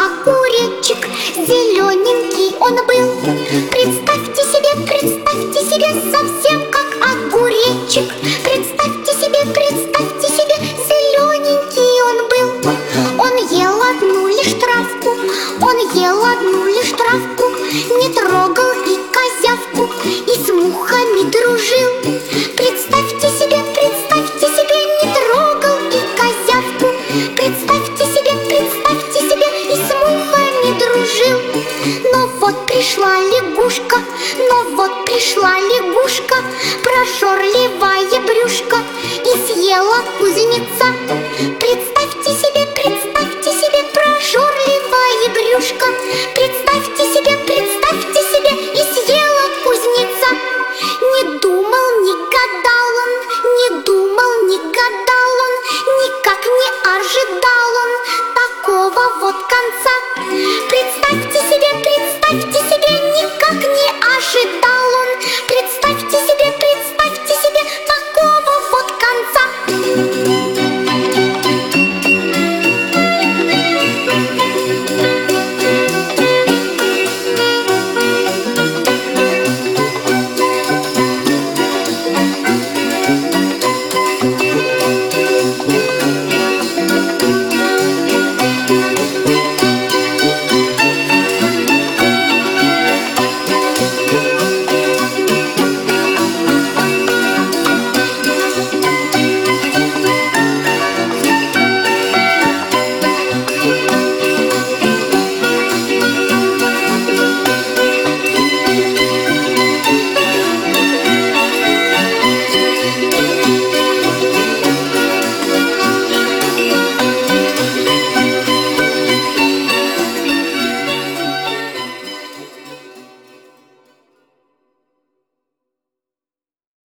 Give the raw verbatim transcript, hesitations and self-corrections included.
огуречек, зелененький он был. Представьте себе, представьте себе, совсем как огуречек. Представьте себе, представьте себе, зелененький он был. Он ел одну лишь травку, он ел одну лишь травку, не трогал и козявку, и с мухами дружил. Представьте себе, представьте себе, не трогал и козявку. Представьте себе, представьте себе, и с мухами дружил. Но вот пришла лягушка, но вот пришла лягушка, прожорливая брюшко, и съела кузнеца. Представьте себе, представьте себе, прожорливая брюшко. Представьте себе, представьте себе, и съела кузнеца. Не думал, не гадал он, не думал, не гадал он, никак не ожидал он такого вот конца. Представьте себе,